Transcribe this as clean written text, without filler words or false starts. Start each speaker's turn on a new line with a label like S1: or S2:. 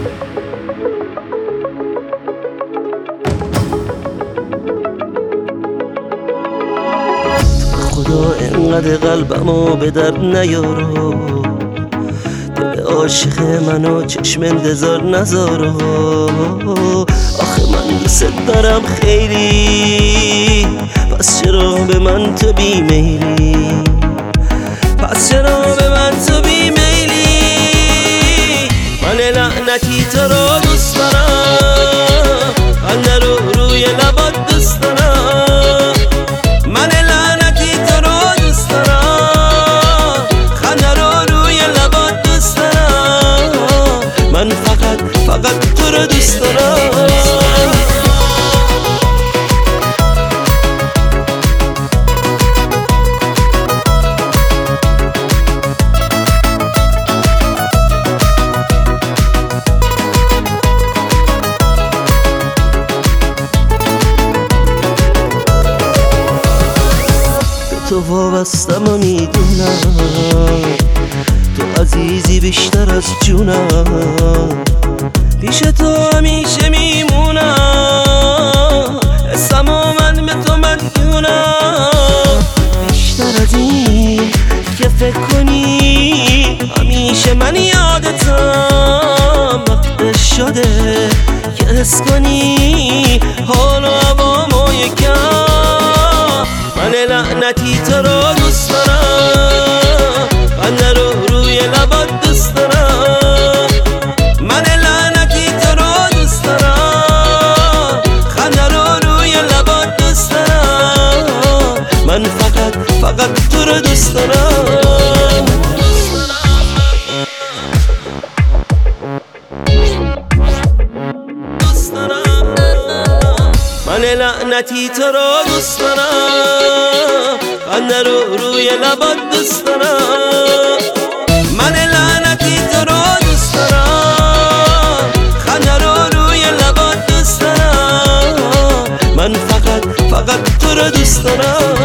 S1: خدا انقدر قلبمو به درد نیارو، دل عاشق منو چشم انتظار نذارو. آخه من دوست دارم خیلی، پس چرا به من تو بیمیلی؟ پس چرا به من تو بیمیلی؟ من لعنتی تو رو دوست دارم، خنده رو روی لبات دوست دارم. من لعنتی تو رو دوست دارم، خنده رو روی لبات دوست دارم. من فقط تو رو دوست دارم. تو وابستم و میدونم، تو عزیزی بیشتر از جونم. پیش تو همیشه میمونم، حسم و من به تو مدیونم. بیشتر از این که فکر کنی، همیشه من یادتم. وقت شده که حس کنی حال و هوامو یکم. من لعنتی تو رو دوست دارم، خنده رو روی لبات دوست دارم. من لعنتی تو رو دوست دارم، خنده رو روی لبات دوست دارم. من فقط تو رو دوست دارم. من لعنتی تو رو دوست دارم، خنده رو روی لبات دوست دارم. من لعنتی تو رو دوست دارم، خنده رو روی لبات دوست دارم. من فقط تو رو دوست دارم.